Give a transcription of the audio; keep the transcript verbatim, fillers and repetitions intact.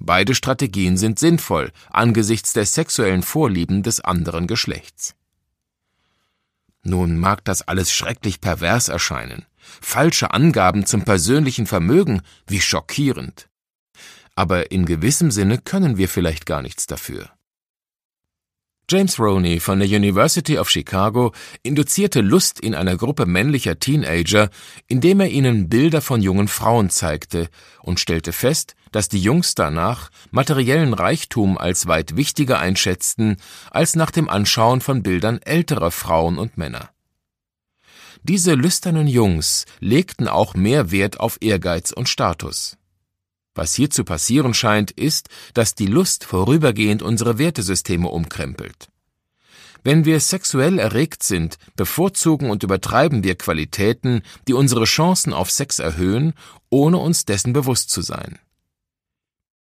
Beide Strategien sind sinnvoll angesichts der sexuellen Vorlieben des anderen Geschlechts. Nun mag das alles schrecklich pervers erscheinen. Falsche Angaben zum persönlichen Vermögen, wie schockierend. Aber in gewissem Sinne können wir vielleicht gar nichts dafür. James Roney von der University of Chicago induzierte Lust in einer Gruppe männlicher Teenager, indem er ihnen Bilder von jungen Frauen zeigte und stellte fest, dass die Jungs danach materiellen Reichtum als weit wichtiger einschätzten als nach dem Anschauen von Bildern älterer Frauen und Männer. Diese lüsternen Jungs legten auch mehr Wert auf Ehrgeiz und Status. Was hier zu passieren scheint, ist, dass die Lust vorübergehend unsere Wertesysteme umkrempelt. Wenn wir sexuell erregt sind, bevorzugen und übertreiben wir Qualitäten, die unsere Chancen auf Sex erhöhen, ohne uns dessen bewusst zu sein.